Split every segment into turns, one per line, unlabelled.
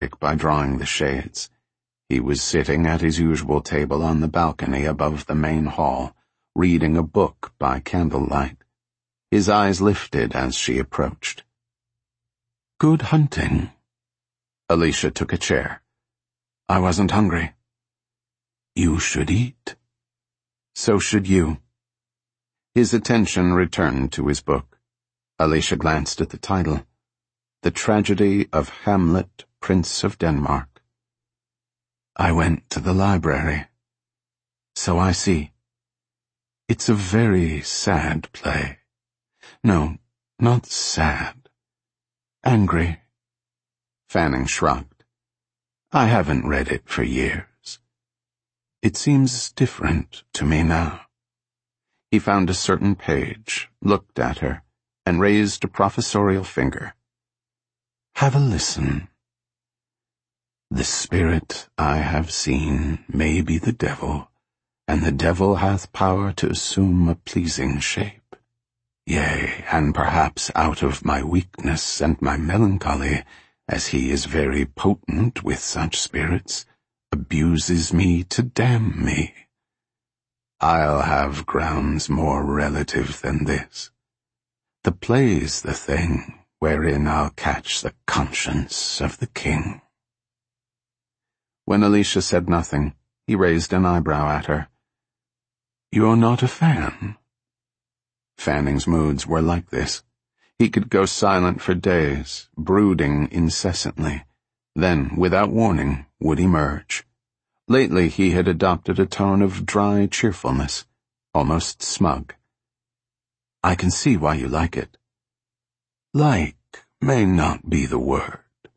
by drawing the shades. He was sitting at his usual table on the balcony above the main hall, reading a book by candlelight. His eyes lifted as she approached. "Good hunting." Alicia took a chair. "I wasn't hungry." "You should eat." "So should you." His attention returned to his book. Alicia glanced at the title. The Tragedy of Hamlet, Prince of Denmark. "I went to the library." "So I see." "It's a very sad play." "No, not sad. Angry." Fanning shrugged. "I haven't read it for years. It seems different to me now." He found a certain page, looked at her, and raised a professorial finger. "Have a listen. The spirit I have seen may be the devil, and the devil hath power to assume a pleasing shape. Yea, and perhaps out of my weakness and my melancholy, as he is very potent with such spirits, abuses me to damn me. I'll have grounds more relative than this. The play's the thing wherein I'll catch the conscience of the king." When Alicia said nothing, he raised an eyebrow at her. "You're not a fan?" Fanning's moods were like this. He could go silent for days, brooding incessantly, then, without warning, would emerge. Lately he had adopted a tone of dry cheerfulness, almost smug. "I can see why you like it." "Like may not be the word."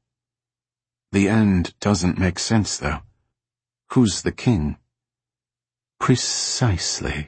"The end doesn't make sense, though. Who's the king?" "Precisely."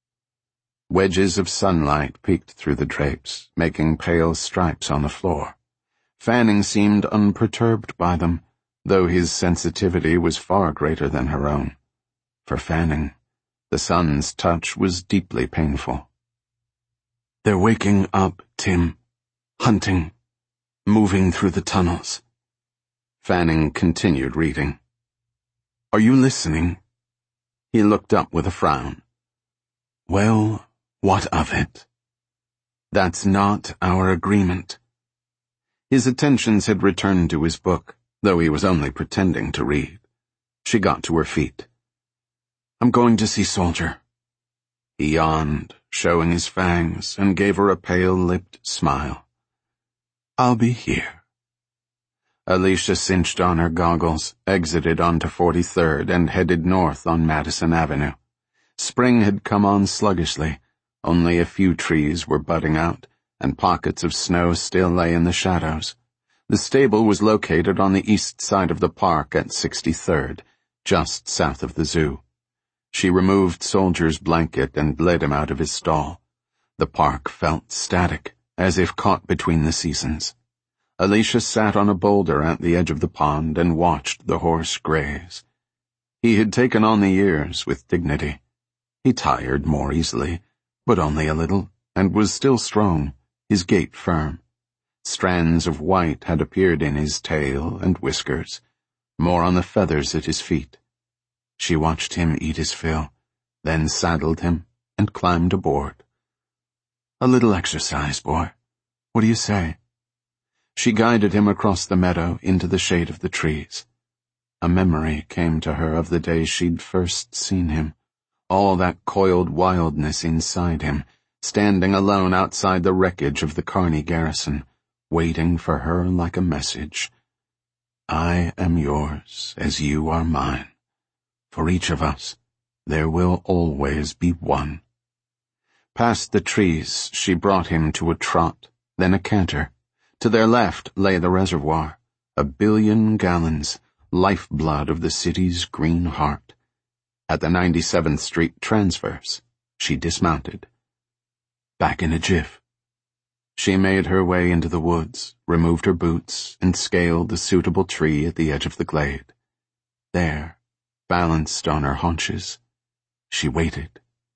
Wedges of sunlight peeked through the drapes, making pale stripes on the floor. Fanning seemed unperturbed by them, though his sensitivity was far greater than her own. For Fanning, the sun's touch was deeply painful. "They're waking up, Tim. Hunting. Moving through the tunnels." Fanning continued reading. "Are you listening?" He looked up with a frown. "Well, what of it?" "That's not our agreement." His attentions had returned to his book, though he was only pretending to read. She got to her feet. "I'm going to see Soldier." He yawned, showing his fangs, and gave her a pale-lipped smile. "I'll be here." Alicia cinched on her goggles, exited onto 43rd, and headed north on Madison Avenue. Spring had come on sluggishly. Only a few trees were budding out, and pockets of snow still lay in the shadows. The stable was located on the east side of the park at 63rd, just south of the zoo. She removed Soldier's blanket and led him out of his stall. The park felt static, as if caught between the seasons. Alicia sat on a boulder at the edge of the pond and watched the horse graze. He had taken on the years with dignity. He tired more easily, but only a little, and was still strong, his gait firm. Strands of white had appeared in his tail and whiskers, more on the feathers at his feet. She watched him eat his fill, then saddled him and climbed aboard. "A little exercise, boy. What do you say?" She guided him across the meadow into the shade of the trees. A memory came to her of the day she'd first seen him, all that coiled wildness inside him, standing alone outside the wreckage of the Kearny garrison, waiting for her like a message. "I am yours as you are mine. For each of us, there will always be one." Past the trees, she brought him to a trot, then a canter. To their left lay the reservoir, 1 billion gallons, lifeblood of the city's green heart. At the 97th Street transverse, she dismounted. Back in a jiff. She made her way into the woods, removed her boots, and scaled a suitable tree at the edge of the glade. There, balanced on her haunches, she waited.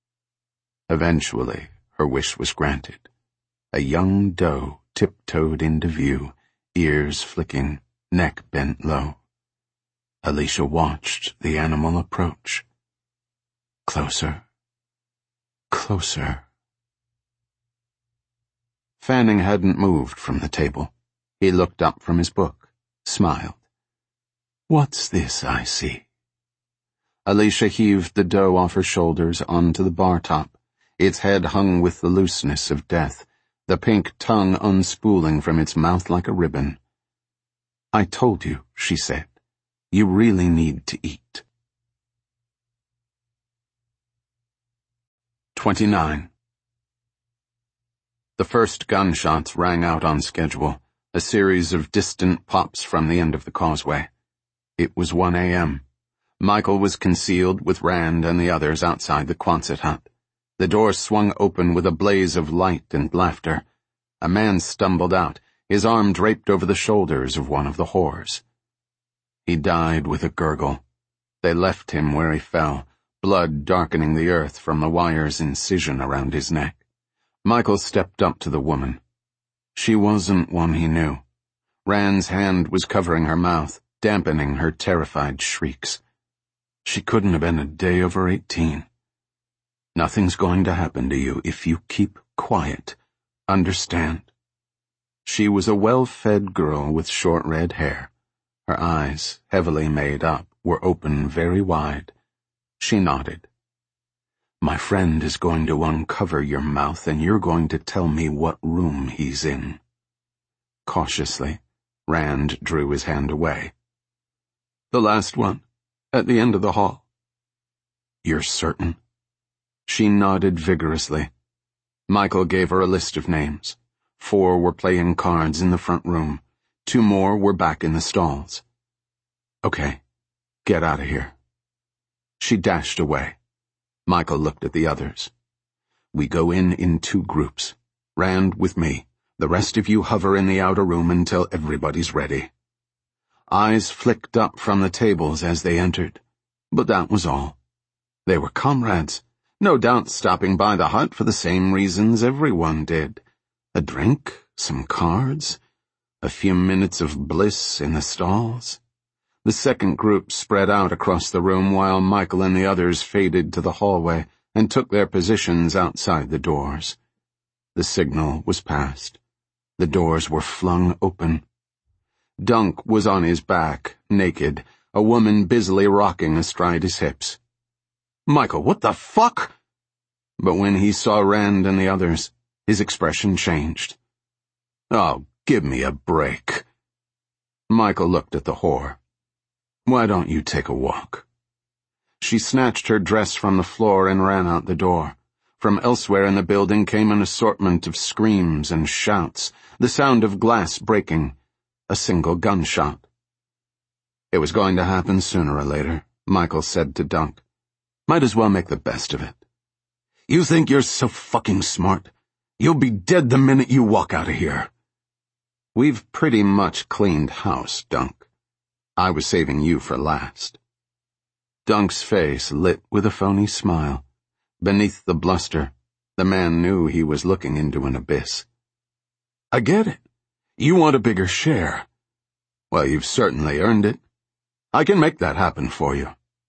Eventually, her wish was granted. A young doe tiptoed into view, ears flicking, neck bent low. Alicia watched the animal approach. Closer. Closer. Fanning hadn't moved from the table. He looked up from his book, smiled. What's this I see? Alicia heaved the doe off her shoulders onto the bar top. Its head hung with the looseness of death, the pink tongue unspooling from its mouth like a ribbon. I told you, she said. You really need to eat. 29. The first gunshots rang out on schedule, a series of distant pops from the end of the causeway. It was 1 a.m. Michael was concealed with Rand and the others outside the Quonset hut. The door swung open with a blaze of light and laughter. A man stumbled out, his arm draped over the shoulders of one of the whores. He died with a gurgle. They left him where he fell, blood darkening the earth from the wire's incision around his neck. Michael stepped up to the woman. She wasn't one he knew. Rand's hand was covering her mouth, dampening her terrified shrieks. She couldn't have been a day over 18. Nothing's going to happen to you if you keep quiet. Understand? She was a well-fed girl with short red hair. Her eyes, heavily made up, were open very wide. She nodded. My friend is going to uncover your mouth and you're going to tell me what room he's in. Cautiously, Rand drew his hand away. The last one, at the end of the hall. You're certain? She nodded vigorously. Michael gave her a list of names. 4 were playing cards in the front room. 2 more were back in the stalls. Okay, get out of here. She dashed away. Michael looked at the others. We go in 2 groups. Rand with me. The rest of you hover in the outer room until everybody's ready. Eyes flicked up from the tables as they entered. But that was all. They were comrades, no doubt stopping by the hut for the same reasons everyone did. A drink, some cards, a few minutes of bliss in the stalls. The second group spread out across the room while Michael and the others faded to the hallway and took their positions outside the doors. The signal was passed. The doors were flung open. Dunk was on his back, naked, a woman busily rocking astride his hips. Michael, what the fuck? But when he saw Rand and the others, his expression changed. Oh, give me a break. Michael looked at the whore. Why don't you take a walk? She snatched her dress from the floor and ran out the door. From elsewhere in the building came an assortment of screams and shouts, the sound of glass breaking, a single gunshot. It was going to happen sooner or later, Michael said to Dunk. Might as well make the best of it. You think you're so fucking smart? You'll be dead the minute you walk out of here. We've pretty much cleaned house, Dunk. I was saving you for last. Dunk's face lit with a phony smile. Beneath the bluster, the man knew he was looking into an abyss. I get it. You want a bigger share. Well, you've certainly earned it. I can make that happen for you.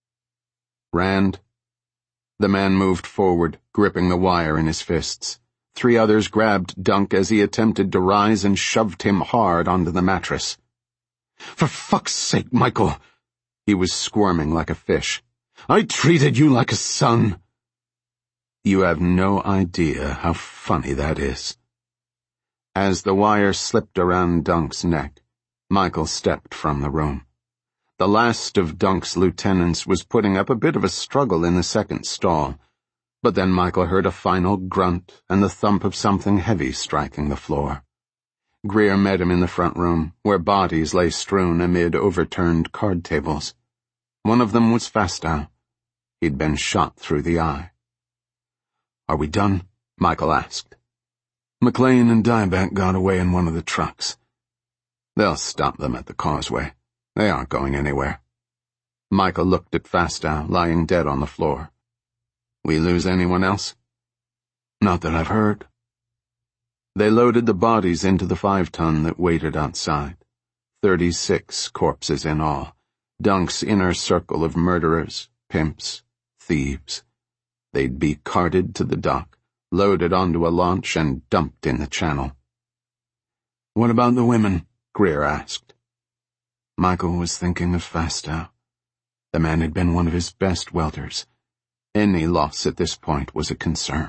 Rand. The man moved forward, gripping the wire in his fists. 3 others grabbed Dunk as he attempted to rise and shoved him hard onto the mattress. For fuck's sake, Michael! He was squirming like a fish. I treated you like a son. You have no idea how funny that is. As the wire slipped around Dunk's neck, Michael stepped from the room. The last of Dunk's lieutenants was putting up a bit of a struggle in the second stall, but then Michael heard a final grunt and the thump of something heavy striking the floor. Greer met him in the front room, where bodies lay strewn amid overturned card tables. One of them was Fastow. He'd been shot through the eye. Are we done? Michael asked. McLean and Dieback got away in one of the trucks. They'll stop them at the causeway. They aren't going anywhere. Michael looked at Fastow, lying dead on the floor. We lose anyone else? Not that I've heard. They loaded the bodies into the 5-ton that waited outside. 36 corpses in all, Dunk's inner circle of murderers, pimps, thieves. They'd be carted to the dock, loaded onto a launch, and dumped in the channel. "What about the women?" Greer asked. Michael was thinking of Fastow. The man had been one of his best welders. Any loss at this point was a concern.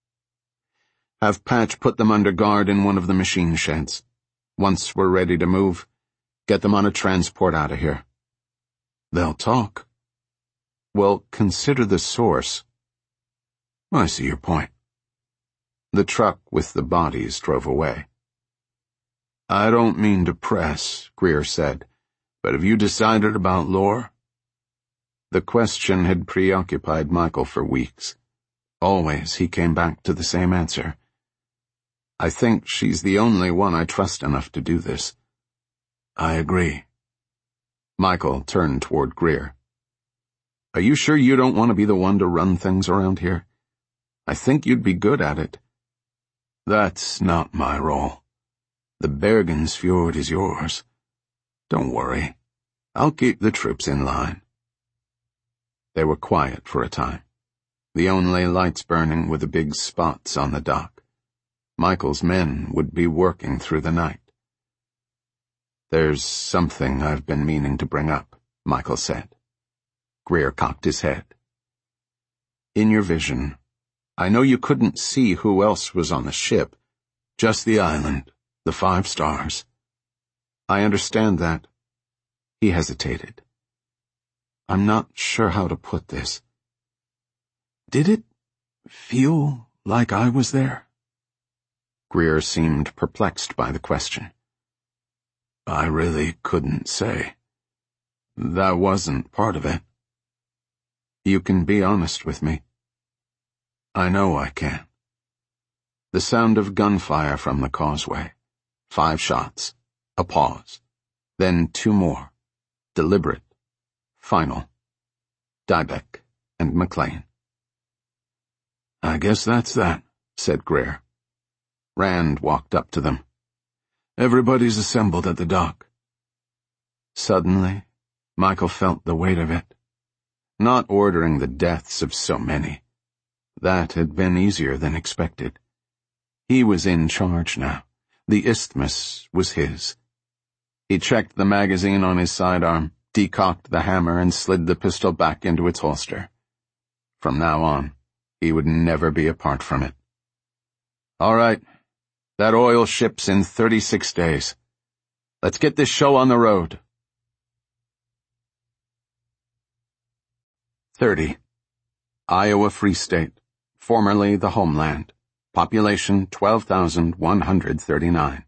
"Have Patch put them under guard in one of the machine sheds. Once we're ready to move, get them on a transport out of here." "They'll talk." "Well, consider the source." "I see your point." The truck with the bodies drove away. "I don't mean to press," Greer said, "but have you decided about Lore?" The question had preoccupied Michael for weeks. Always he came back to the same answer. "I think she's the only one I trust enough to do this." "I agree." Michael turned toward Greer. "Are you sure you don't want to be the one to run things around here? I think you'd be good at it." "That's not my role. The Bergensfjord is yours. Don't worry. I'll keep the troops in line." They were quiet for a time. The only lights burning were the big spots on the dock. Michael's men would be working through the night. "There's something I've been meaning to bring up," Michael said. Greer cocked his head. "In your vision, I know you couldn't see who else was on the ship, just the island, the 5 stars. I understand that." He hesitated. "I'm not sure how to put this. Did it feel like I was there?" Greer seemed perplexed by the question. "I really couldn't say. That wasn't part of it." "You can be honest with me." "I know I can." The sound of gunfire from the causeway. 5 shots. A pause. Then 2 more. Deliberate. Final. Dybeck and McLean. "I guess that's that," said Greer. Rand walked up to them. "Everybody's assembled at the dock." Suddenly, Michael felt the weight of it. Not ordering the deaths of so many. That had been easier than expected. He was in charge now. The isthmus was his. He checked the magazine on his sidearm, decocked the hammer, and slid the pistol back into its holster. From now on, he would never be apart from it. "All right. That oil ship's in 36 days. Let's get this show on the road." 30. Iowa Free State, formerly the homeland. Population 12,139.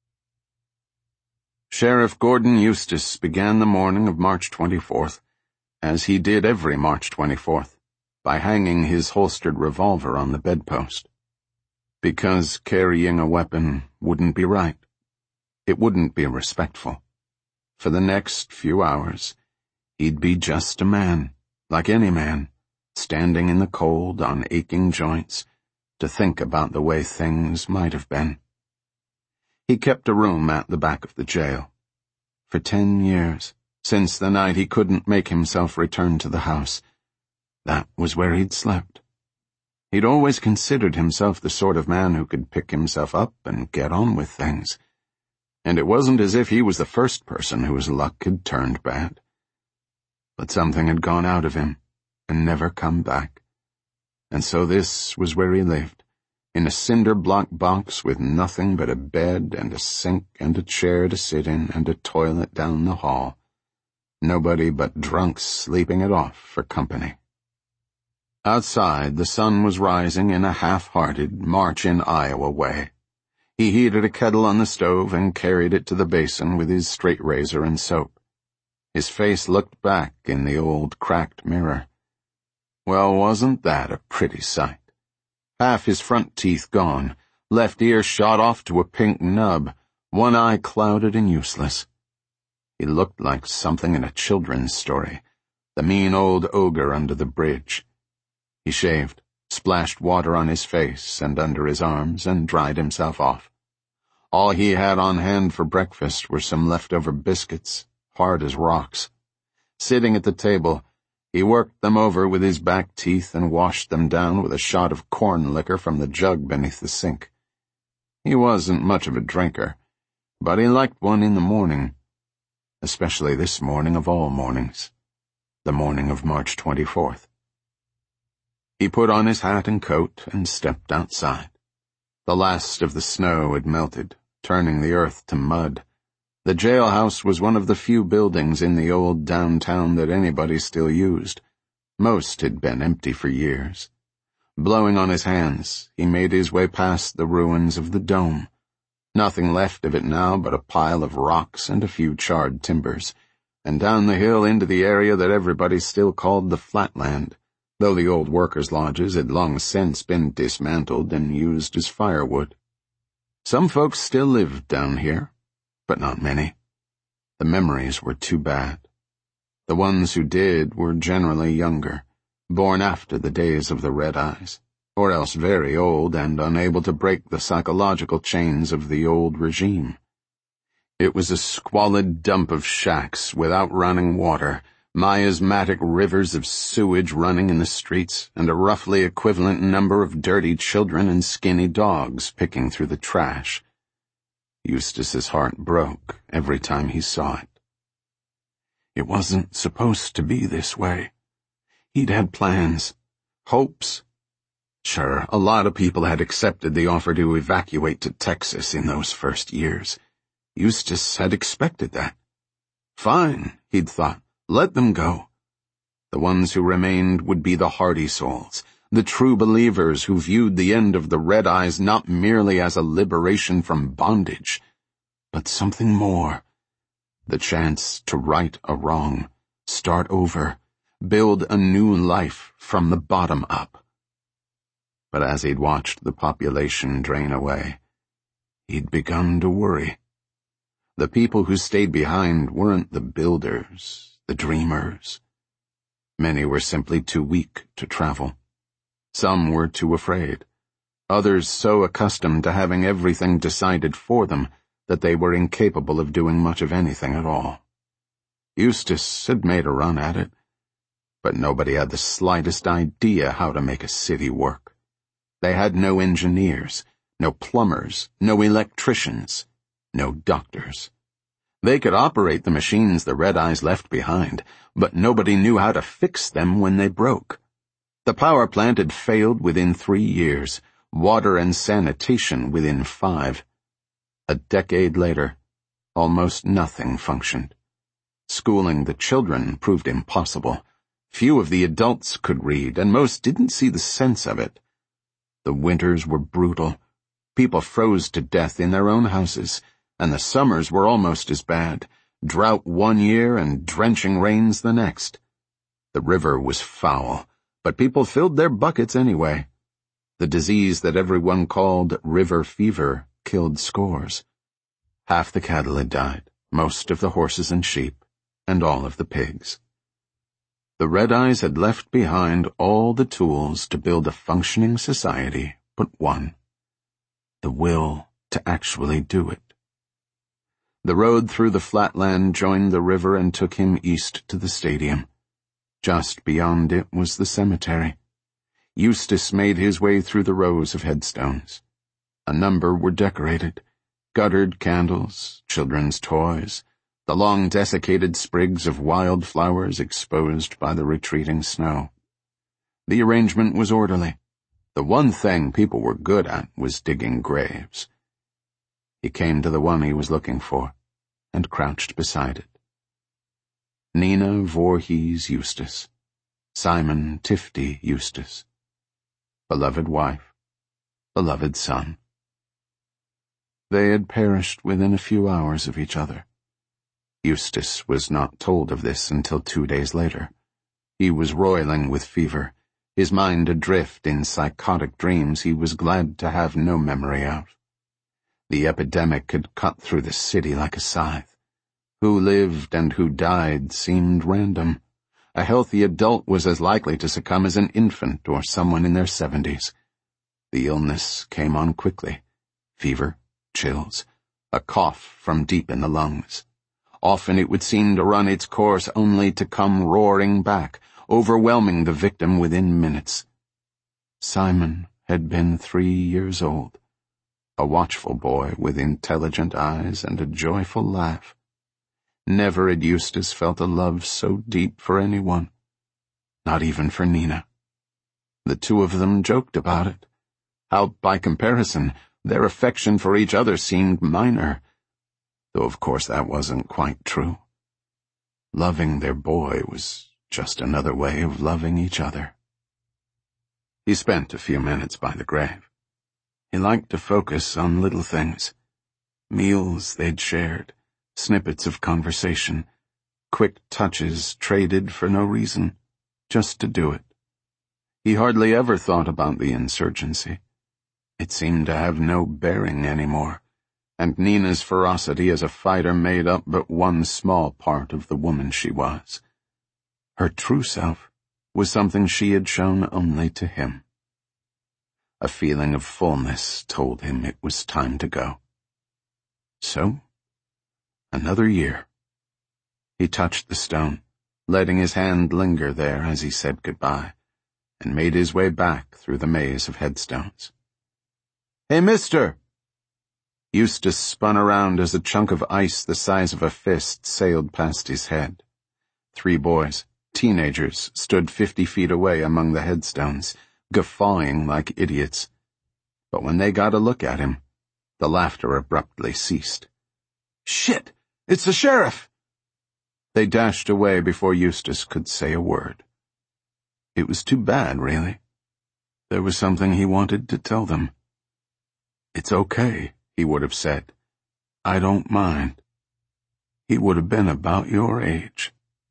Sheriff Gordon Eustace began the morning of March 24th, as he did every March 24th, by hanging his holstered revolver on the bedpost. Because carrying a weapon wouldn't be right. It wouldn't be respectful. For the next few hours, he'd be just a man, like any man, standing in the cold on aching joints, to think about the way things might have been. He kept a room at the back of the jail. For 10 years, since the night he couldn't make himself return to the house, that was where he'd slept. He'd always considered himself the sort of man who could pick himself up and get on with things. And it wasn't as if he was the first person whose luck had turned bad. But something had gone out of him and never come back. And so this was where he lived, in a cinder-block box with nothing but a bed and a sink and a chair to sit in and a toilet down the hall. Nobody but drunks sleeping it off for company. Outside, the sun was rising in a half-hearted, march-in-Iowa way. He heated a kettle on the stove and carried it to the basin with his straight razor and soap. His face looked back in the old cracked mirror. Well, wasn't that a pretty sight? Half his front teeth gone, left ear shot off to a pink nub, one eye clouded and useless. He looked like something in a children's story, the mean old ogre under the bridge. He shaved, splashed water on his face and under his arms, and dried himself off. All he had on hand for breakfast were some leftover biscuits, hard as rocks. Sitting at the table, he worked them over with his back teeth and washed them down with a shot of corn liquor from the jug beneath the sink. He wasn't much of a drinker, but he liked one in the morning, especially this morning of all mornings, the morning of March 24th. He put on his hat and coat and stepped outside. The last of the snow had melted, turning the earth to mud. The jailhouse was one of the few buildings in the old downtown that anybody still used. Most had been empty for years. Blowing on his hands, he made his way past the ruins of the dome. Nothing left of it now but a pile of rocks and a few charred timbers, and down the hill into the area that everybody still called the Flatland, though the old workers' lodges had long since been dismantled and used as firewood. Some folks still lived down here, but not many. The memories were too bad. The ones who did were generally younger, born after the days of the Red Eyes, or else very old and unable to break the psychological chains of the old regime. It was a squalid dump of shacks without running water, miasmatic rivers of sewage running in the streets, and a roughly equivalent number of dirty children and skinny dogs picking through the trash. Eustace's heart broke every time he saw it. It wasn't supposed to be this way. He'd had plans, hopes. Sure, a lot of people had accepted the offer to evacuate to Texas in those first years. Eustace had expected that. Fine, he'd thought, let them go. The ones who remained would be the hardy souls, the true believers who viewed the end of the Red Eyes not merely as a liberation from bondage, but something more. The chance to right a wrong, start over, build a new life from the bottom up. But as he'd watched the population drain away, he'd begun to worry. The people who stayed behind weren't the builders, the dreamers. Many were simply too weak to travel. Some were too afraid. Others so accustomed to having everything decided for them that they were incapable of doing much of anything at all. Eustace had made a run at it, but nobody had the slightest idea how to make a city work. They had no engineers, no plumbers, no electricians, no doctors. They could operate the machines the Red Eyes left behind, but nobody knew how to fix them when they broke. The power plant had failed within 3 years, water and sanitation within 5. A decade later, almost nothing functioned. Schooling the children proved impossible. Few of the adults could read, and most didn't see the sense of it. The winters were brutal. People froze to death in their own houses, and the summers were almost as bad, drought one year and drenching rains the next. The river was foul, but people filled their buckets anyway. The disease that everyone called river fever killed scores. Half the cattle had died, most of the horses and sheep, and all of the pigs. The Red Eyes had left behind all the tools to build a functioning society but one: the will to actually do it. The road through the flatland joined the river and took him east to the stadium. Just beyond it was the cemetery. Eustace made his way through the rows of headstones. A number were decorated: guttered candles, children's toys, the long desiccated sprigs of wild flowers exposed by the retreating snow. The arrangement was orderly. The one thing people were good at was digging graves. He came to the one he was looking for, and crouched beside it. Nina Voorhees Eustace, Simon Tifty Eustace. Beloved wife, beloved son. They had perished within a few hours of each other. Eustace was not told of this until 2 days later. He was roiling with fever, his mind adrift in psychotic dreams he was glad to have no memory of. The epidemic had cut through the city like a scythe. Who lived and who died seemed random. A healthy adult was as likely to succumb as an infant or someone in their 70s. The illness came on quickly. Fever, chills, a cough from deep in the lungs. Often it would seem to run its course only to come roaring back, overwhelming the victim within minutes. Simon had been 3 years old, a watchful boy with intelligent eyes and a joyful laugh. Never had Eustace felt a love so deep for anyone, not even for Nina. The two of them joked about it, how, by comparison, their affection for each other seemed minor, though of course that wasn't quite true. Loving their boy was just another way of loving each other. He spent a few minutes by the grave. He liked to focus on little things. Meals they'd shared, snippets of conversation, quick touches traded for no reason, just to do it. He hardly ever thought about the insurgency. It seemed to have no bearing anymore, and Nina's ferocity as a fighter made up but one small part of the woman she was. Her true self was something she had shown only to him. A feeling of fullness told him it was time to go. So, another year. He touched the stone, letting his hand linger there as he said goodbye, and made his way back through the maze of headstones. "Hey, mister!" Eustace spun around as a chunk of ice the size of a fist sailed past his head. 3 boys, teenagers, stood 50 feet away among the headstones, guffawing like idiots. But when they got a look at him, the laughter abruptly ceased. "Shit! It's the sheriff!" They dashed away before Eustace could say a word. It was too bad, really. There was something he wanted to tell them. "It's okay," he would have said. "I don't mind." He would have been about your age.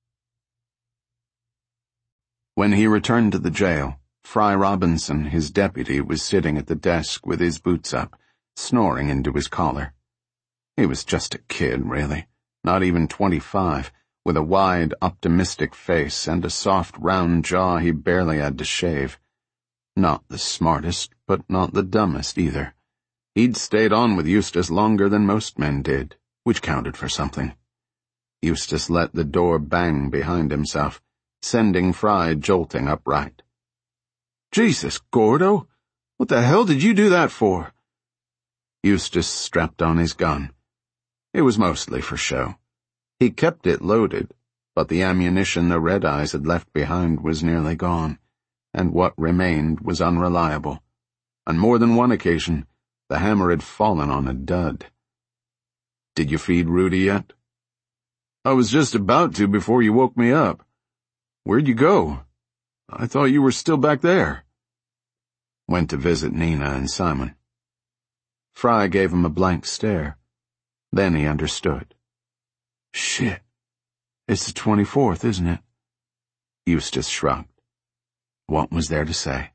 When he returned to the jail, Fry Robinson, his deputy, was sitting at the desk with his boots up, snoring into his collar. He was just a kid, really, not even 25, with a wide, optimistic face and a soft, round jaw he barely had to shave. Not the smartest, but not the dumbest either. He'd stayed on with Eustace longer than most men did, which counted for something. Eustace let the door bang behind himself, sending Fry jolting upright. "Jesus, Gordo! What the hell did you do that for?" Eustace strapped on his gun. It was mostly for show. He kept it loaded, but the ammunition the Red Eyes had left behind was nearly gone, and what remained was unreliable. On more than one occasion, the hammer had fallen on a dud. "Did you feed Rudy yet?" "I was just about to before you woke me up. Where'd you go? I thought you were still back there." "Went to visit Nina and Simon." Fry gave him a blank stare. Then he understood. "Shit. It's the 24th, isn't it?" Eustace shrugged. What was there to say?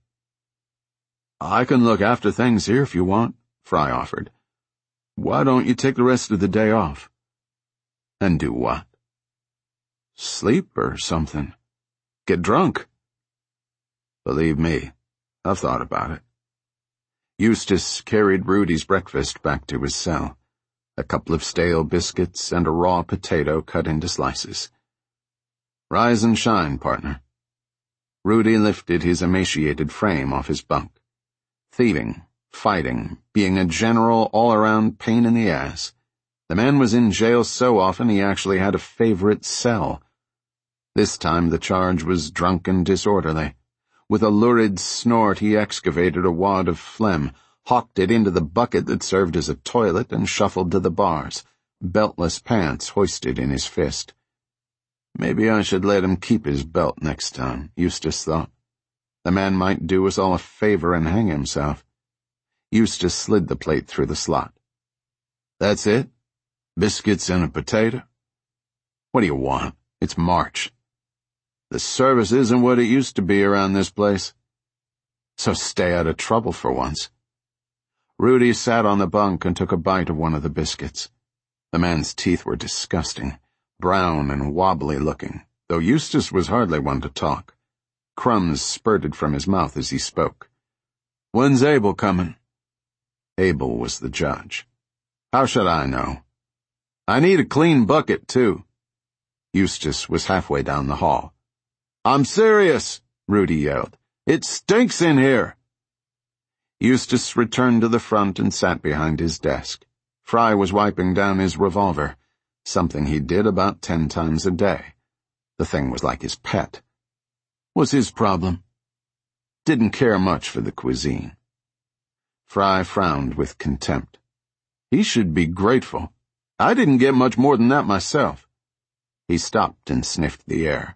"I can look after things here if you want," Fry offered. "Why don't you take the rest of the day off?" "And do what?" "Sleep or something. Get drunk." "Believe me, I've thought about it." Eustace carried Rudy's breakfast back to his cell, a couple of stale biscuits and a raw potato cut into slices. "Rise and shine, partner." Rudy lifted his emaciated frame off his bunk. Thieving, fighting, being a general all-around pain in the ass. The man was in jail so often he actually had a favorite cell. This time the charge was drunk and disorderly. With a lurid snort he excavated a wad of phlegm, hawked it into the bucket that served as a toilet, and shuffled to the bars, beltless pants hoisted in his fist. Maybe I should let him keep his belt next time, Eustace thought. The man might do us all a favor and hang himself. Eustace slid the plate through the slot. "That's it? Biscuits and a potato? What do you want? It's March. The service isn't what it used to be around this place. So stay out of trouble for once." Rudy sat on the bunk and took a bite of one of the biscuits. The man's teeth were disgusting, brown and wobbly looking, though Eustace was hardly one to talk. Crumbs spurted from his mouth as he spoke. "When's Abel coming?" Abel was the judge. How should I know? I need a clean bucket, too. Eustace was halfway down the hall. I'm serious, Rudy yelled. It stinks in here. Eustace returned to the front and sat behind his desk. Fry was wiping down his revolver, something he did about 10 times a day. The thing was like his pet. Was his problem? Didn't care much for the cuisine. Fry frowned with contempt. He should be grateful. I didn't get much more than that myself. He stopped and sniffed the air.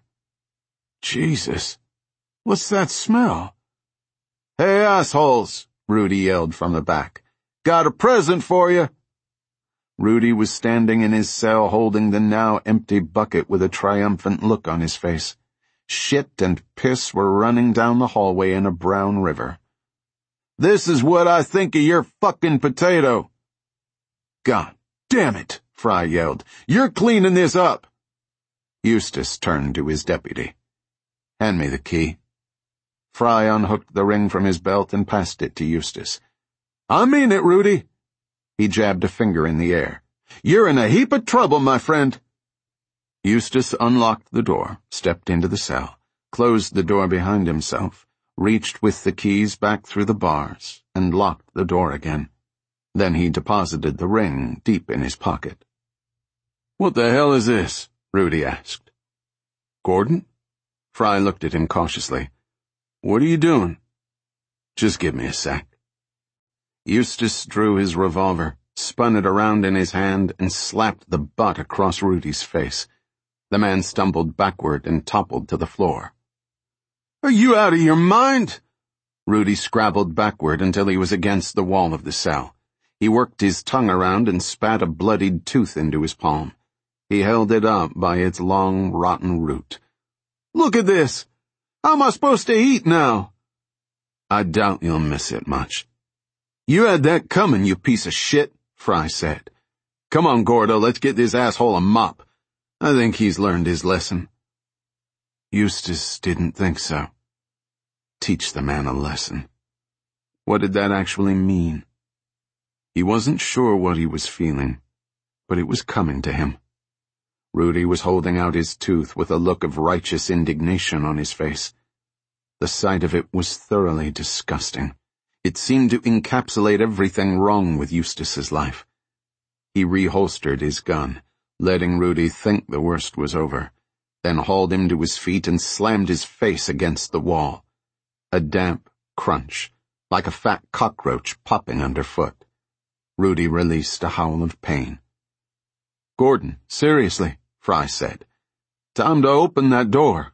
Jesus, what's that smell? Hey, assholes, Rudy yelled from the back. Got a present for you. Rudy was standing in his cell holding the now empty bucket with a triumphant look on his face. Shit and piss were running down the hallway in a brown river. This is what I think of your fucking potato. God damn it, Fry yelled. You're cleaning this up. Eustace turned to his deputy. Hand me the key. Fry unhooked the ring from his belt and passed it to Eustace. I mean it, Rudy. He jabbed a finger in the air. You're in a heap of trouble, my friend. Eustace unlocked the door, stepped into the cell, closed the door behind himself, reached with the keys back through the bars, and locked the door again. Then he deposited the ring deep in his pocket. What the hell is this? Rudy asked. Gordon? Fry looked at him cautiously. What are you doing? Just give me a sec. Eustace drew his revolver, spun it around in his hand, and slapped the butt across Rudy's face. The man stumbled backward and toppled to the floor. Are you out of your mind? Rudy scrabbled backward until he was against the wall of the cell. He worked his tongue around and spat a bloodied tooth into his palm. He held it up by its long, rotten root. Look at this! How am I supposed to eat now? I doubt you'll miss it much. You had that coming, you piece of shit, Fry said. Come on, Gordo, let's get this asshole a mop. I think he's learned his lesson. Eustace didn't think so. Teach the man a lesson. What did that actually mean? He wasn't sure what he was feeling, but it was coming to him. Rudy was holding out his tooth with a look of righteous indignation on his face. The sight of it was thoroughly disgusting. It seemed to encapsulate everything wrong with Eustace's life. He reholstered his gun, letting Rudy think the worst was over, then hauled him to his feet and slammed his face against the wall. A damp crunch, like a fat cockroach popping underfoot. Rudy released a howl of pain. Gordon, seriously, Fry said. Time to open that door.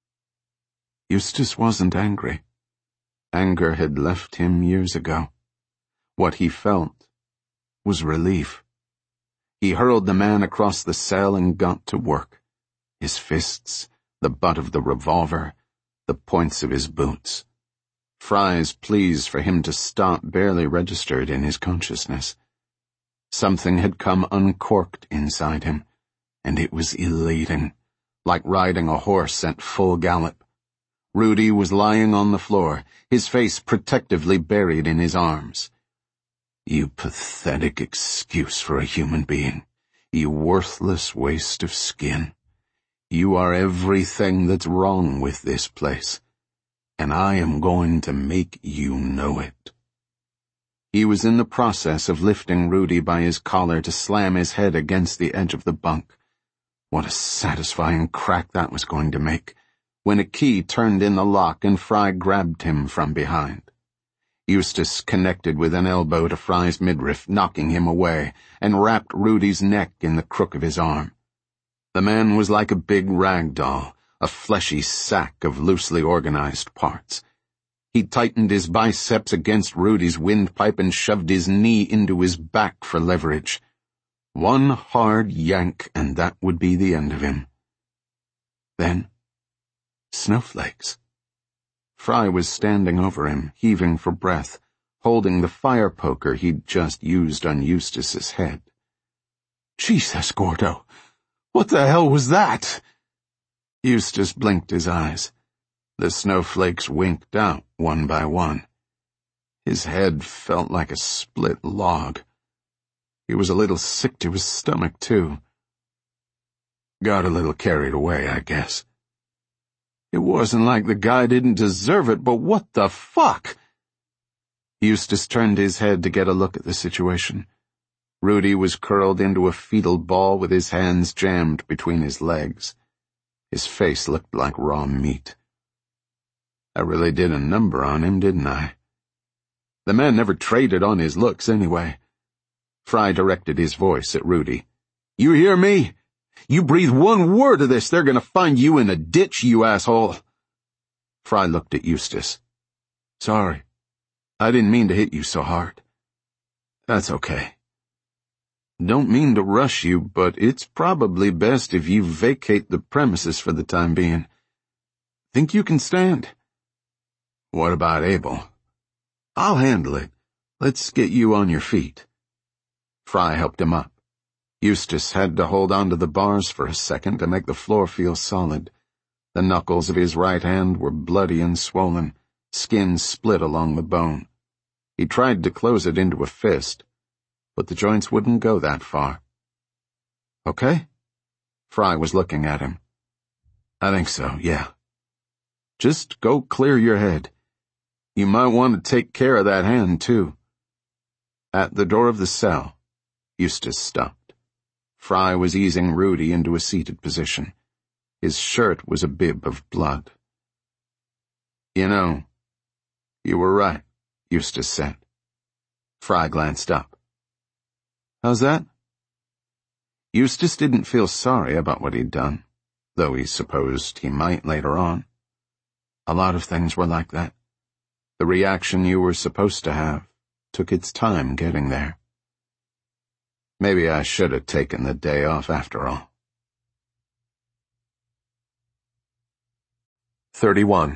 Eustace wasn't angry. Anger had left him years ago. What he felt was relief. He hurled the man across the cell and got to work. His fists, the butt of the revolver, the points of his boots. Fry's pleas for him to stop barely registered in his consciousness. Something had come uncorked inside him, and it was elating, like riding a horse at full gallop. Rudy was lying on the floor, his face protectively buried in his arms. You pathetic excuse for a human being. You worthless waste of skin. You are everything that's wrong with this place, and I am going to make you know it. He was in the process of lifting Rudy by his collar to slam his head against the edge of the bunk. What a satisfying crack that was going to make, when a key turned in the lock and Fry grabbed him from behind. Eustace connected with an elbow to Fry's midriff, knocking him away, and wrapped Rudy's neck in the crook of his arm. The man was like a big rag doll, a fleshy sack of loosely organized parts. He tightened his biceps against Rudy's windpipe and shoved his knee into his back for leverage. One hard yank, and that would be the end of him. Then, snowflakes. Fry was standing over him, heaving for breath, holding the fire poker he'd just used on Eustace's head. Jesus, Gordo! What the hell was that? Eustace blinked his eyes. The snowflakes winked out one by one. His head felt like a split log. He was a little sick to his stomach, too. Got a little carried away, I guess. It wasn't like the guy didn't deserve it, but what the fuck? Eustace turned his head to get a look at the situation. Rudy was curled into a fetal ball with his hands jammed between his legs. His face looked like raw meat. I really did a number on him, didn't I? The man never traded on his looks anyway. Fry directed his voice at Rudy. You hear me? You breathe one word of this, they're gonna find you in a ditch, you asshole. Fry looked at Eustace. Sorry. I didn't mean to hit you so hard. That's okay. Don't mean to rush you, but it's probably best if you vacate the premises for the time being. Think you can stand? What about Abel? I'll handle it. Let's get you on your feet. Fry helped him up. Eustace had to hold on to the bars for a second to make the floor feel solid. The knuckles of his right hand were bloody and swollen, skin split along the bone. He tried to close it into a fist, but the joints wouldn't go that far. Okay? Fry was looking at him. I think so, yeah. Just go clear your head. You might want to take care of that hand, too. At the door of the cell, Eustace stopped. Fry was easing Rudy into a seated position. His shirt was a bib of blood. You know, you were right, Eustace said. Fry glanced up. How's that? Eustace didn't feel sorry about what he'd done, though he supposed he might later on. A lot of things were like that. The reaction you were supposed to have took its time getting there. Maybe I should have taken the day off after all. 31.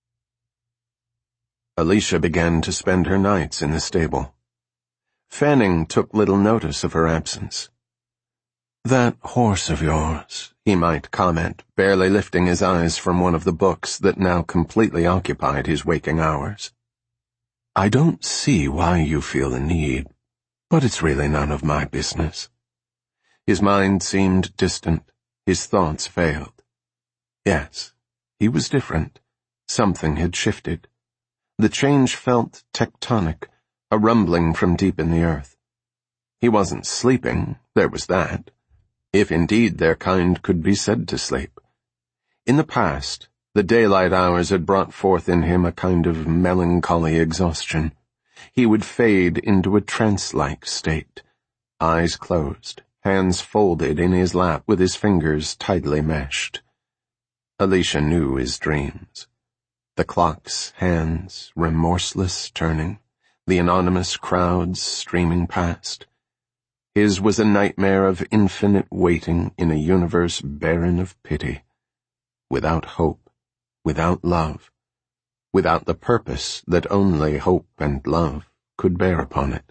Alicia began to spend her nights in the stable. Fanning took little notice of her absence. That horse of yours, he might comment, barely lifting his eyes from one of the books that now completely occupied his waking hours. I don't see why you feel the need, but it's really none of my business. His mind seemed distant, his thoughts failed. Yes, he was different. Something had shifted. The change felt tectonic, a rumbling from deep in the earth. He wasn't sleeping, there was that, if indeed their kind could be said to sleep. In the past, the daylight hours had brought forth in him a kind of melancholy exhaustion. He would fade into a trance-like state, eyes closed, hands folded in his lap with his fingers tightly meshed. Alicia knew his dreams. The clock's hands, remorseless turning, the anonymous crowds streaming past. His was a nightmare of infinite waiting in a universe barren of pity, without hope, without love, without the purpose that only hope and love could bear upon it.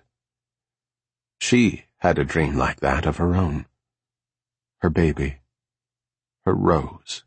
She had a dream like that of her own. Her baby. Her Rose.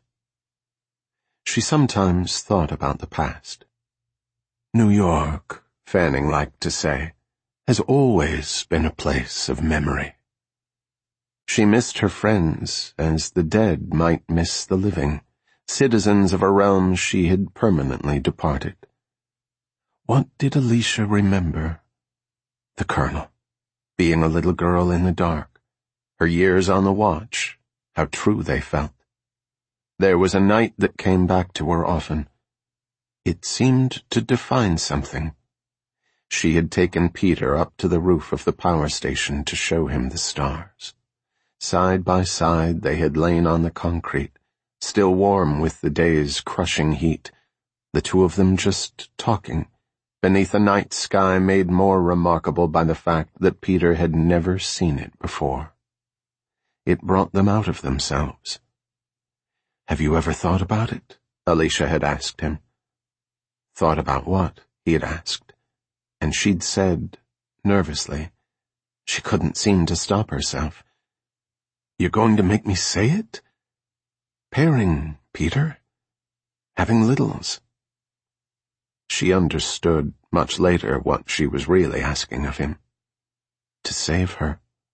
She sometimes thought about the past. New York, Fanning liked to say, has always been a place of memory. She missed her friends as the dead might miss the living, citizens of a realm she had permanently departed. What did Alicia remember? The Colonel, being a little girl in the dark, her years on the watch, how true they felt. There was a night that came back to her often. It seemed to define something. She had taken Peter up to the roof of the power station to show him the stars. Side by side they had lain on the concrete, still warm with the day's crushing heat, the two of them just talking, beneath a night sky made more remarkable by the fact that Peter had never seen it before. It brought them out of themselves. Have you ever thought about it? Alicia had asked him. Thought about what? He had asked. And she'd said, nervously, she couldn't seem to stop herself, You're going to make me say it? Pairing, Peter. Having littles. She understood much later what she was really asking of him. To save her,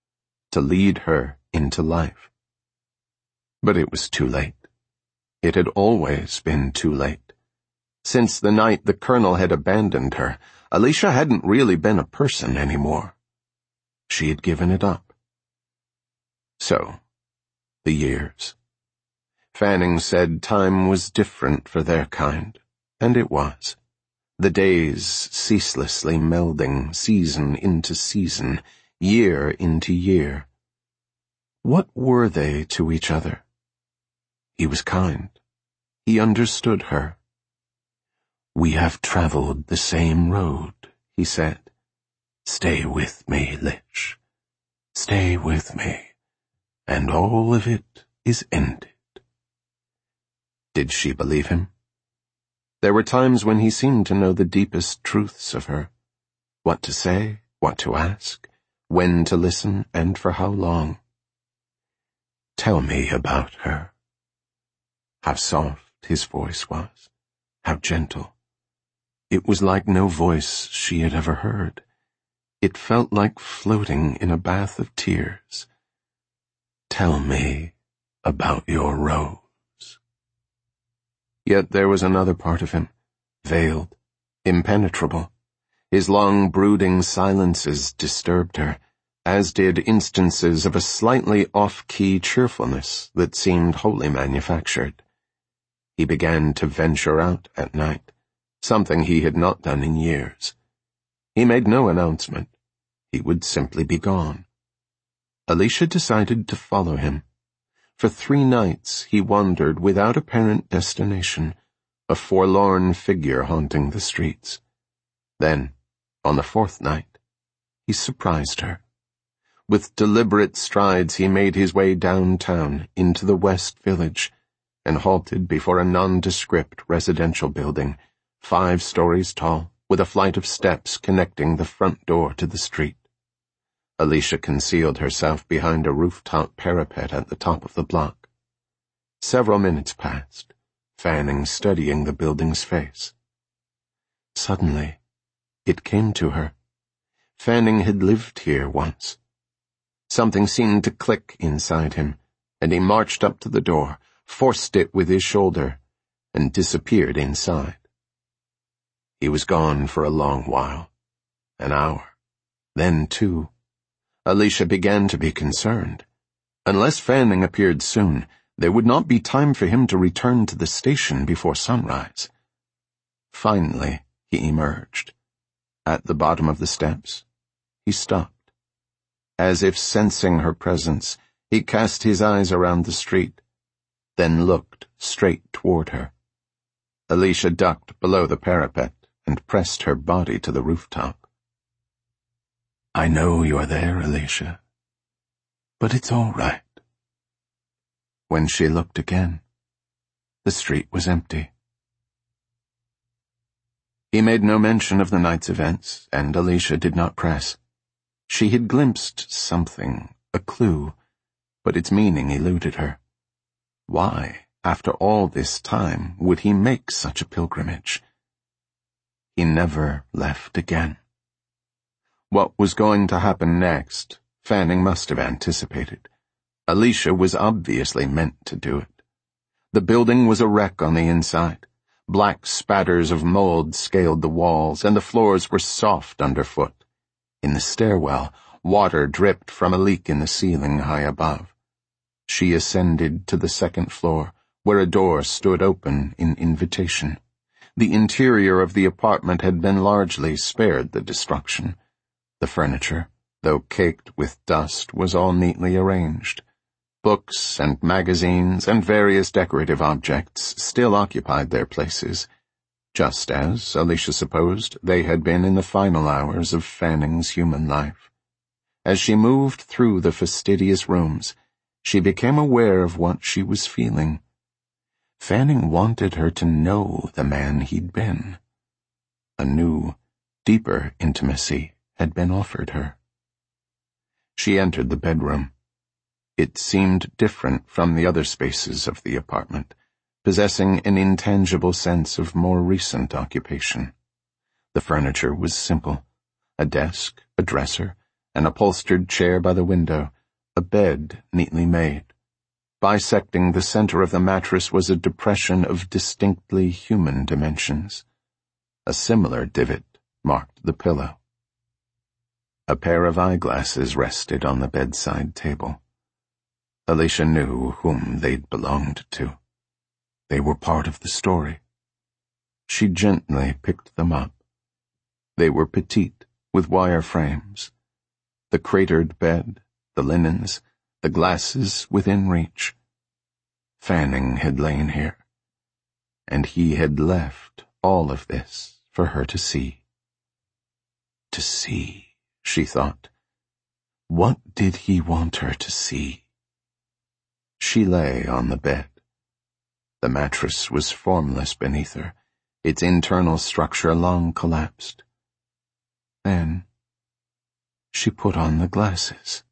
to lead her into life. But it was too late. It had always been too late. Since the night the Colonel had abandoned her, Alicia hadn't really been a person anymore. She had given it up. So, the years. Fanning said time was different for their kind, and it was. The days ceaselessly melding, season into season, year into year. What were they to each other? He was kind. He understood her. "We have traveled the same road," he said. "Stay with me, Lich. Stay with me, and all of it is ended." Did she believe him? There were times when he seemed to know the deepest truths of her. What to say, what to ask, when to listen, and for how long. "Tell me about her." How soft his voice was, how gentle. It was like no voice she had ever heard. It felt like floating in a bath of tears. "Tell me about your rose." Yet there was another part of him, veiled, impenetrable. His long brooding silences disturbed her, as did instances of a slightly off-key cheerfulness that seemed wholly manufactured. He began to venture out at night, something he had not done in years. He made no announcement. He would simply be gone. Alicia decided to follow him. For 3 nights he wandered without apparent destination, a forlorn figure haunting the streets. Then, on the 4th night, he surprised her. With deliberate strides he made his way downtown into the West Village and halted before a nondescript residential building, 5 stories tall, with a flight of steps connecting the front door to the street. Alicia concealed herself behind a rooftop parapet at the top of the block. Several minutes passed, Fanning studying the building's face. Suddenly, it came to her. Fanning had lived here once. Something seemed to click inside him, and he marched up to the door, forced it with his shoulder, and disappeared inside. He was gone for a long while, an hour, then 2. Alicia began to be concerned. Unless Fanning appeared soon, there would not be time for him to return to the station before sunrise. Finally, he emerged. At the bottom of the steps, he stopped. As if sensing her presence, he cast his eyes around the street, then looked straight toward her. Alicia ducked below the parapet and pressed her body to the rooftop. "I know you're there, Alicia, but it's all right." When she looked again, the street was empty. He made no mention of the night's events, and Alicia did not press. She had glimpsed something, a clue, but its meaning eluded her. Why, after all this time, would he make such a pilgrimage? He never left again. What was going to happen next, Fanning must have anticipated. Alicia was obviously meant to do it. The building was a wreck on the inside. Black spatters of mold scaled the walls, and the floors were soft underfoot. In the stairwell, water dripped from a leak in the ceiling high above. She ascended to the 2nd floor, where a door stood open in invitation. The interior of the apartment had been largely spared the destruction. The furniture, though caked with dust, was all neatly arranged. Books and magazines and various decorative objects still occupied their places, just as, Alicia supposed, they had been in the final hours of Fanning's human life. As she moved through the fastidious rooms, she became aware of what she was feeling. Fanning wanted her to know the man he'd been. A new, deeper intimacy had been offered her. She entered the bedroom. It seemed different from the other spaces of the apartment, possessing an intangible sense of more recent occupation. The furniture was simple: a desk, a dresser, an upholstered chair by the window, a bed neatly made. Bisecting the center of the mattress was a depression of distinctly human dimensions. A similar divot marked the pillow. A pair of eyeglasses rested on the bedside table. Alicia knew whom they'd belonged to. They were part of the story. She gently picked them up. They were petite, with wire frames. The cratered bed, the linens, the glasses within reach. Fanning had lain here, and he had left all of this for her to see. To see, she thought. What did he want her to see? She lay on the bed. The mattress was formless beneath her, its internal structure long collapsed. Then she put on the glasses.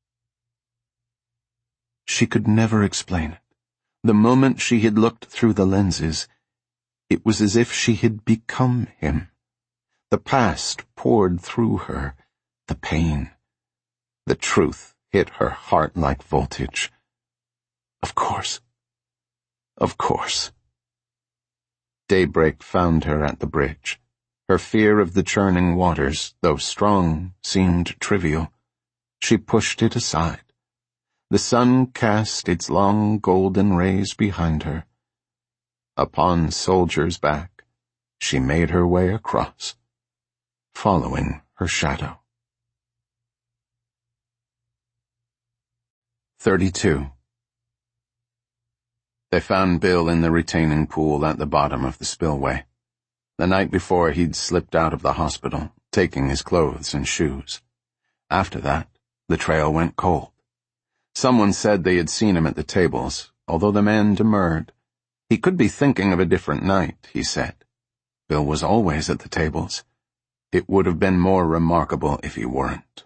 She could never explain it. The moment she had looked through the lenses, it was as if she had become him. The past poured through her, the pain. The truth hit her heart like voltage. Of course. Of course. Daybreak found her at the bridge. Her fear of the churning waters, though strong, seemed trivial. She pushed it aside. The sun cast its long golden rays behind her. Upon Soldier's back, she made her way across, following her shadow. 32. They found Bill in the retaining pool at the bottom of the spillway. The night before, he'd slipped out of the hospital, taking his clothes and shoes. After that, the trail went cold. Someone said they had seen him at the tables, although the man demurred. He could be thinking of a different night, he said. Bill was always at the tables. It would have been more remarkable if he weren't.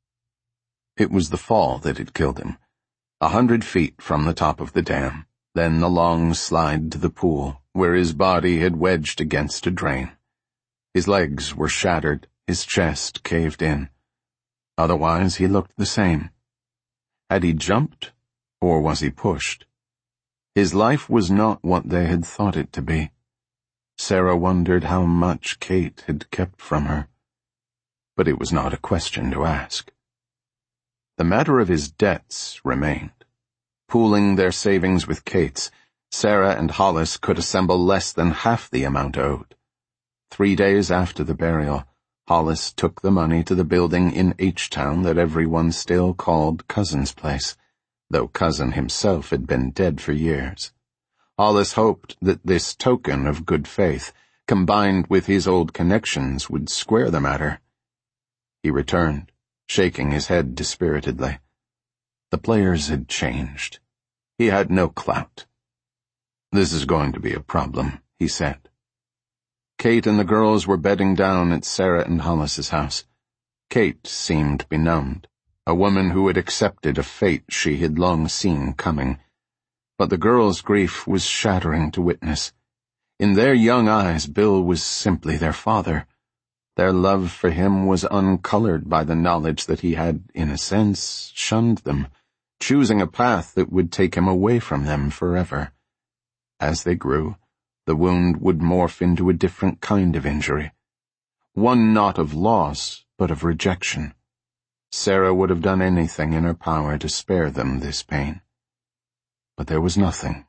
It was the fall that had killed him. 100 feet from the top of the dam, then the long slide to the pool, where his body had wedged against a drain. His legs were shattered, his chest caved in. Otherwise, he looked the same. Had he jumped, or was he pushed? His life was not what they had thought it to be. Sarah wondered how much Kate had kept from her. But it was not a question to ask. The matter of his debts remained. Pooling their savings with Kate's, Sarah and Hollis could assemble less than half the amount owed. 3 days after the burial, Hollis took the money to the building in H-Town that everyone still called Cousin's place, though Cousin himself had been dead for years. Hollis hoped that this token of good faith, combined with his old connections, would square the matter. He returned, shaking his head dispiritedly. The players had changed. He had no clout. "This is going to be a problem," he said. Kate and the girls were bedding down at Sarah and Hollis's house. Kate seemed benumbed, a woman who had accepted a fate she had long seen coming. But the girls' grief was shattering to witness. In their young eyes, Bill was simply their father. Their love for him was uncolored by the knowledge that he had, in a sense, shunned them, choosing a path that would take him away from them forever. As they grew, the wound would morph into a different kind of injury. One not of loss, but of rejection. Sarah would have done anything in her power to spare them this pain. But there was nothing.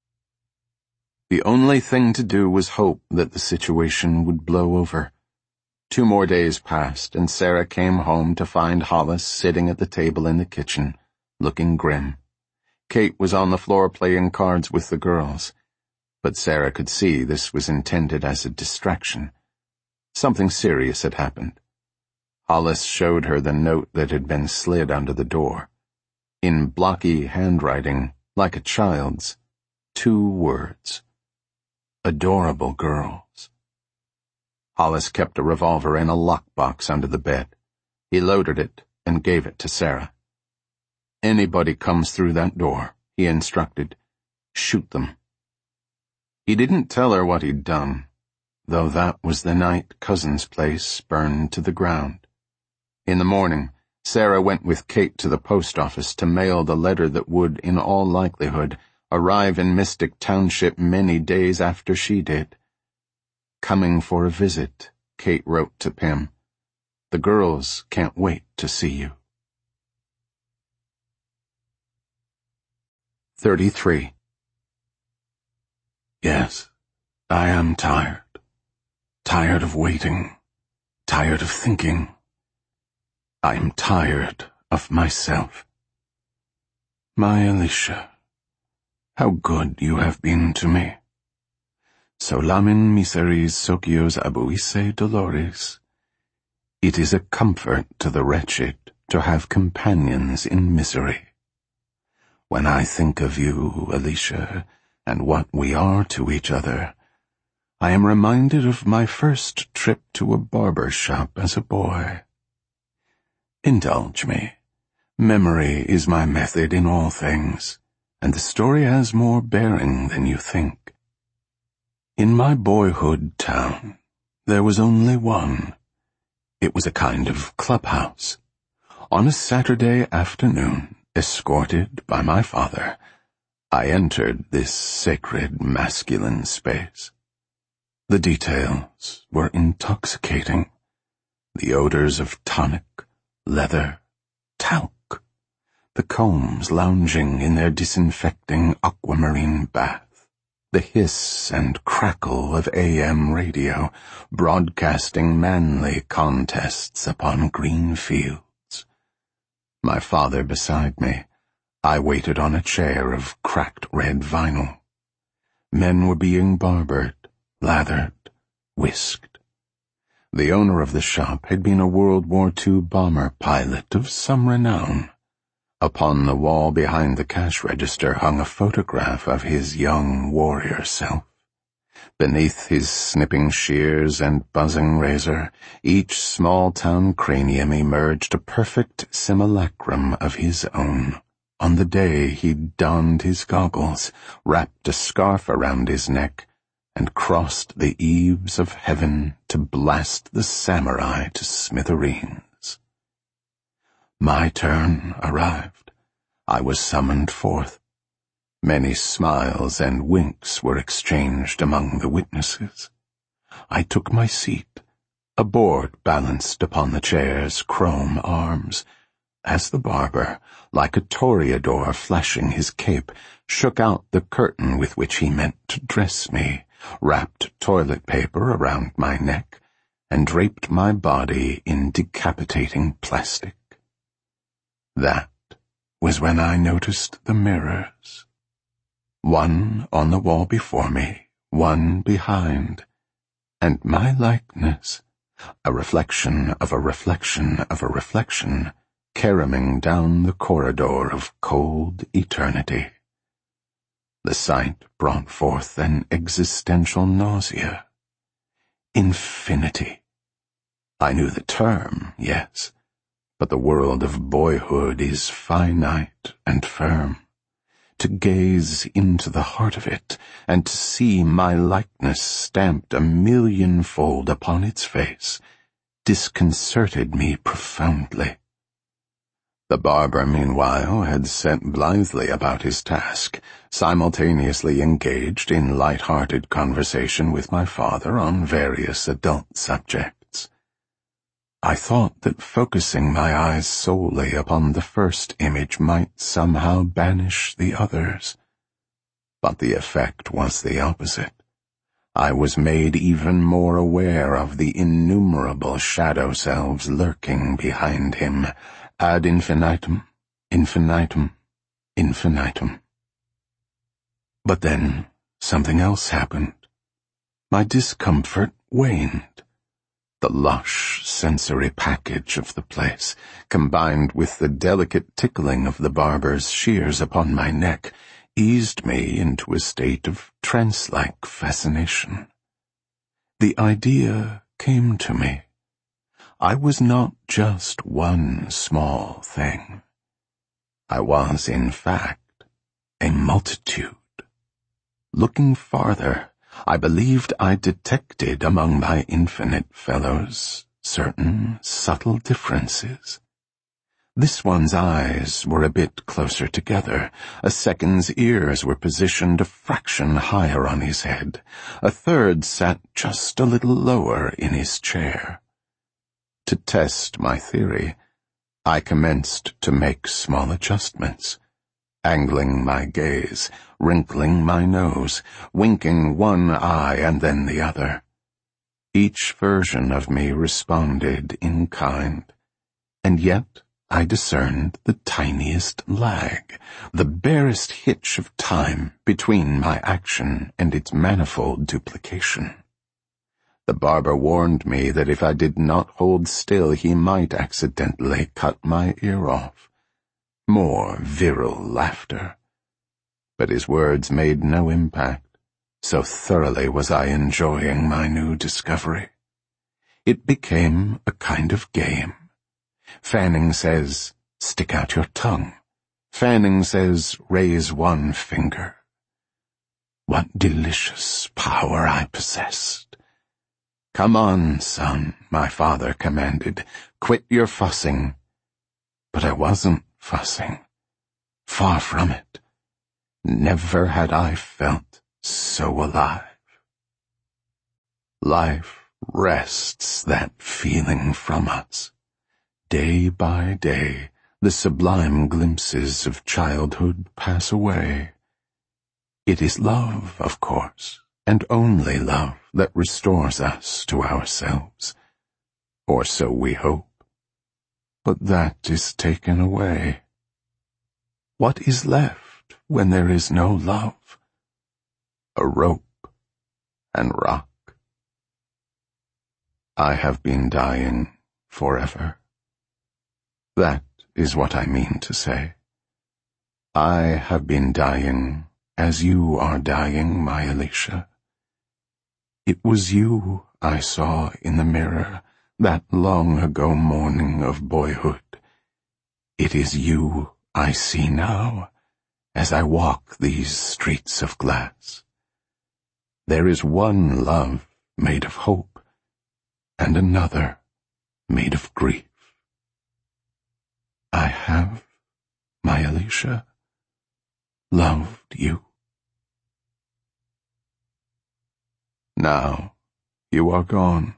The only thing to do was hope that the situation would blow over. 2 more days passed, and Sarah came home to find Hollis sitting at the table in the kitchen, looking grim. Kate was on the floor playing cards with the girls. But Sarah could see this was intended as a distraction. Something serious had happened. Hollis showed her the note that had been slid under the door. In blocky handwriting, like a child's, 2 words. Adorable girls. Hollis kept a revolver in a lockbox under the bed. He loaded it and gave it to Sarah. "Anybody comes through that door," he instructed, "shoot them." He didn't tell her what he'd done, though that was the night Cousin's place burned to the ground. In the morning, Sarah went with Kate to the post office to mail the letter that would, in all likelihood, arrive in Mystic Township many days after she did. "Coming for a visit," Kate wrote to Pym. "The girls can't wait to see you." 33. Yes, I am tired. Tired of waiting. Tired of thinking. I am tired of myself. My Alicia, how good you have been to me. Solamin miseris socios abuisse dolores. It is a comfort to the wretched to have companions in misery. When I think of you, Alicia, and what we are to each other, I am reminded of my first trip to a barber shop as a boy. Indulge me. Memory is my method in all things, and the story has more bearing than you think. In my boyhood town, there was only one. It was a kind of clubhouse. On a Saturday afternoon, escorted by my father, I entered this sacred masculine space. The details were intoxicating. The odors of tonic, leather, talc, the combs lounging in their disinfecting aquamarine bath, the hiss and crackle of AM radio broadcasting manly contests upon green fields. My father beside me, I waited on a chair of cracked red vinyl. Men were being barbered, lathered, whisked. The owner of the shop had been a World War II bomber pilot of some renown. Upon the wall behind the cash register hung a photograph of his young warrior self. Beneath his snipping shears and buzzing razor, each small-town cranium emerged a perfect simulacrum of his own. On the day he donned his goggles, wrapped a scarf around his neck, and crossed the eaves of heaven to blast the samurai to smithereens. My turn arrived. I was summoned forth. Many smiles and winks were exchanged among the witnesses. I took my seat, a board balanced upon the chair's chrome arms, as the barber, like a toreador flashing his cape, shook out the curtain with which he meant to dress me, wrapped toilet paper around my neck, and draped my body in decapitating plastic. That was when I noticed the mirrors. One on the wall before me, one behind, and my likeness, a reflection of a reflection of a reflection, caroming down the corridor of cold eternity. The sight brought forth an existential nausea. Infinity. I knew the term, yes, but the world of boyhood is finite and firm. To gaze into the heart of it, and to see my likeness stamped 1,000,000-fold upon its face, disconcerted me profoundly. The barber, meanwhile, had set blithely about his task, simultaneously engaged in light-hearted conversation with my father on various adult subjects. I thought that focusing my eyes solely upon the first image might somehow banish the others. But the effect was the opposite. I was made even more aware of the innumerable shadow selves lurking behind him, ad infinitum, infinitum, infinitum. But then something else happened. My discomfort waned. The lush sensory package of the place, combined with the delicate tickling of the barber's shears upon my neck, eased me into a state of trance-like fascination. The idea came to me. I was not just one small thing. I was, in fact, a multitude. Looking farther, I believed I detected among my infinite fellows certain subtle differences. This one's eyes were a bit closer together. A second's ears were positioned a fraction higher on his head. A third sat just a little lower in his chair. To test my theory, I commenced to make small adjustments, angling my gaze, wrinkling my nose, winking one eye and then the other. Each version of me responded in kind, and yet I discerned the tiniest lag, the barest hitch of time between my action and its manifold duplication. The barber warned me that if I did not hold still, he might accidentally cut my ear off. More virile laughter. But his words made no impact, so thoroughly was I enjoying my new discovery. It became a kind of game. Fanning says, "Stick out your tongue." Fanning says, "Raise one finger." What delicious power I possessed. "Come on, son," my father commanded. "Quit your fussing." But I wasn't fussing. Far from it. Never had I felt so alive. Life wrests that feeling from us. Day by day, the sublime glimpses of childhood pass away. It is love, of course, and only love, that restores us to ourselves. Or so we hope. But that is taken away. What is left when there is no love? A rope and rock. I have been dying forever. That is what I mean to say. I have been dying as you are dying, my Alicia. It was you I saw in the mirror that long-ago morning of boyhood. It is you I see now as I walk these streets of glass. There is one love made of hope, and another made of grief. I have, my Alicia, loved you. Now you are gone.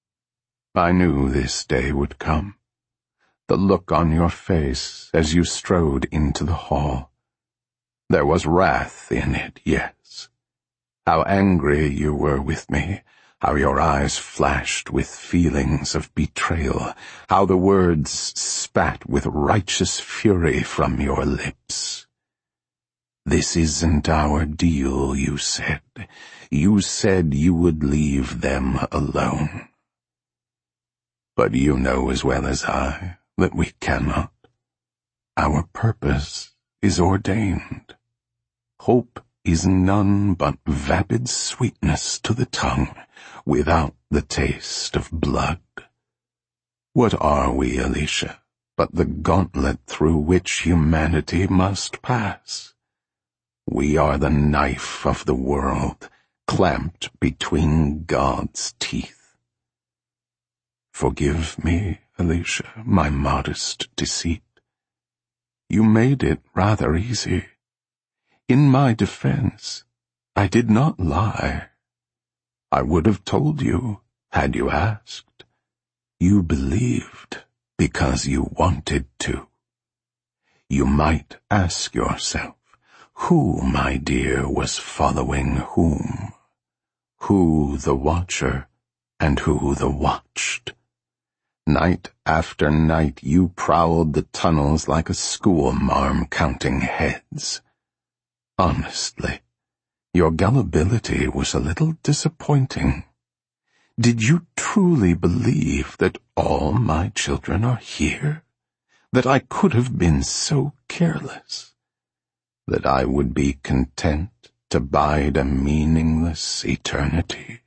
I knew this day would come. The look on your face as you strode into the hall. There was wrath in it, yes. How angry you were with me, how your eyes flashed with feelings of betrayal, how the words spat with righteous fury from your lips. This isn't our deal, you said. You said you would leave them alone. But you know as well as I that we cannot. Our purpose is ordained. Hope is none but vapid sweetness to the tongue, without the taste of blood. What are we, Alicia, but the gauntlet through which humanity must pass? We are the knife of the world, clamped between God's teeth. Forgive me, Alicia, my modest deceit. You made it rather easy. In my defense, I did not lie. I would have told you, had you asked. You believed because you wanted to. You might ask yourself, who, my dear, was following whom? Who the watcher, and who the watched? Night after night you prowled the tunnels like a schoolmarm counting heads. Honestly, your gullibility was a little disappointing. Did you truly believe that all my children are here? That I could have been so careless? That I would be content to bide a meaningless eternity?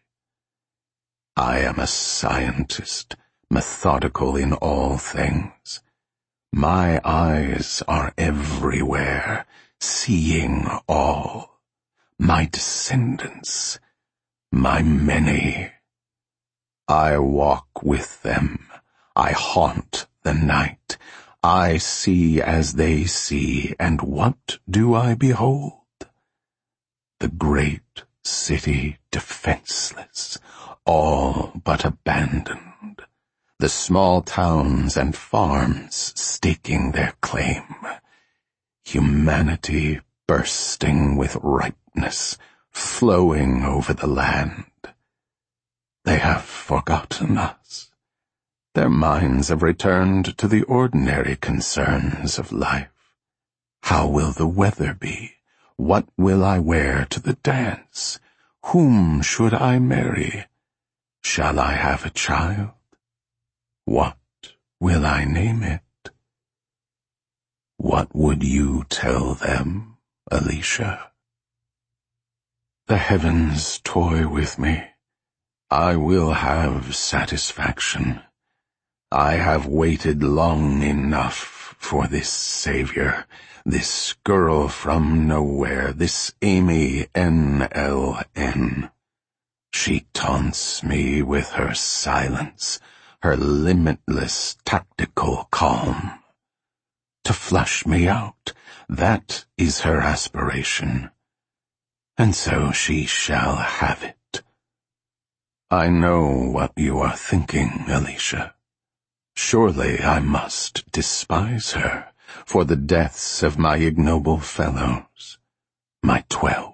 I am a scientist, methodical in all things. My eyes are everywhere, seeing all. My descendants, my many. I walk with them. I haunt the night. I see as they see, and what do I behold? The great city defenseless, all but abandoned, the small towns and farms staking their claim, humanity bursting with ripeness, flowing over the land. They have forgotten us. Their minds have returned to the ordinary concerns of life. How will the weather be? What will I wear to the dance? Whom should I marry? Shall I have a child? What will I name it? What would you tell them, Alicia? The heavens toy with me. I will have satisfaction. I have waited long enough for this savior, this girl from nowhere, this Amy N.L.N. She taunts me with her silence, her limitless tactical calm. To flush me out, that is her aspiration. And so she shall have it. I know what you are thinking, Alicia. Surely I must despise her for the deaths of my ignoble fellows, my 12.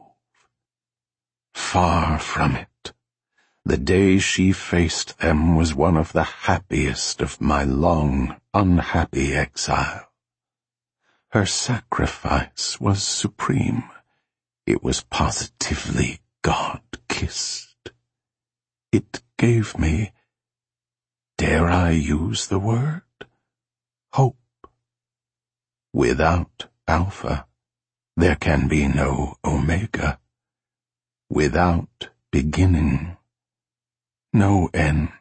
Far from it. The day she faced them was one of the happiest of my long, unhappy exile. Her sacrifice was supreme. It was positively God-kissed. It gave me, dare I use the word, hope. Without Alpha, there can be no Omega. Without beginning, no end.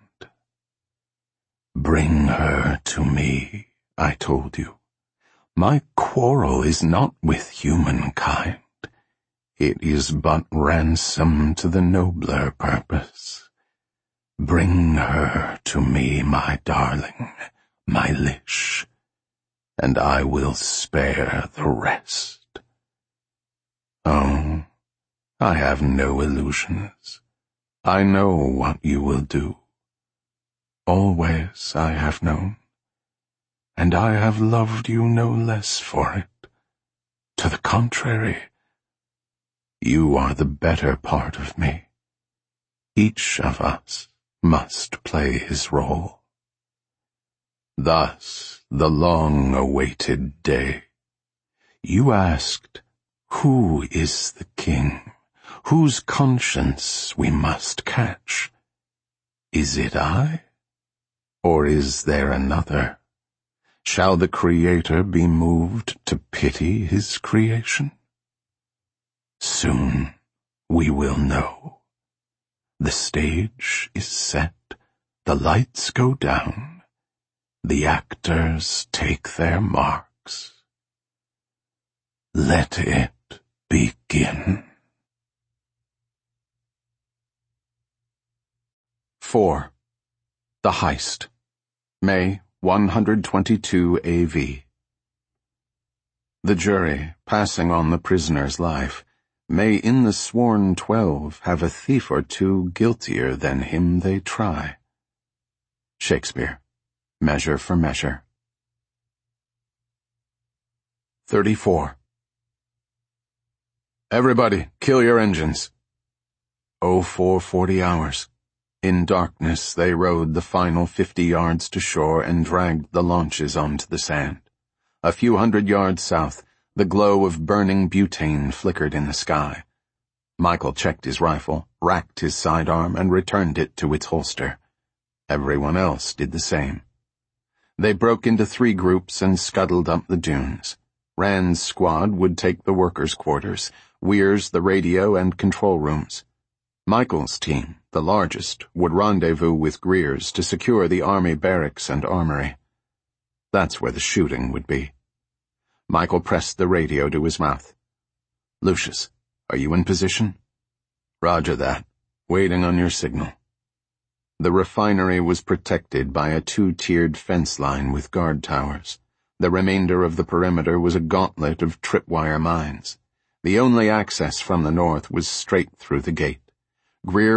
Bring her to me, I told you. My quarrel is not with humankind. It is but ransom to the nobler purpose. Bring her to me, my darling, my Lish, and I will spare the rest. Oh, I have no illusions. I know what you will do. Always I have known, and I have loved you no less for it. To the contrary, you are the better part of me. Each of us must play his role. Thus, the long-awaited day. You asked, who is the king, whose conscience we must catch? Is it I, or is there another? Shall the Creator be moved to pity his creation? Soon we will know. The stage is set, the lights go down, the actors take their marks. Let it begin. 4. The Heist. May 122 AV. The jury, passing on the prisoner's life, may in the sworn 12 have a thief or two guiltier than him they try. Shakespeare, Measure for Measure. 34. Everybody, kill your engines. 0440 hours. In darkness they rowed the final 50 yards to shore and dragged the launches onto the sand. A few hundred yards south, the glow of burning butane flickered in the sky. Michael checked his rifle, racked his sidearm, and returned it to its holster. Everyone else did the same. They broke into 3 groups and scuttled up the dunes. Rand's squad would take the workers' quarters, Weir's the radio and control rooms. Michael's team, the largest, would rendezvous with Greer's to secure the army barracks and armory. That's where the shooting would be. Michael pressed the radio to his mouth. Lucius, are you in position? Roger that. Waiting on your signal. The refinery was protected by a 2-tiered fence line with guard towers. The remainder of the perimeter was a gauntlet of tripwire mines. The only access from the north was straight through the gate. Greer